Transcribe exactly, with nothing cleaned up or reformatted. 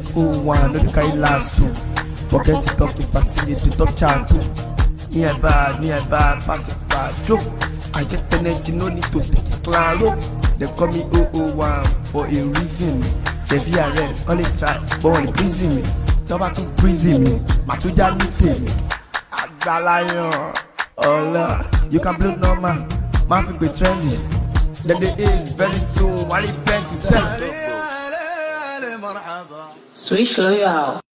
oh one, no dey carry lasso. Forget to talk if I see it, the top chant. Me I bad, me I bad, pass it bad. Joke, I get energy, no need to take it claro. They call me oh oh one for a reason. The V R S, only try, but only prison me. Don't to prison me, Matuja me me. Agalayon, Allah, you can blow normal, man fi be trendy. Then the age very soon, while it plenty sell. Switch loyal.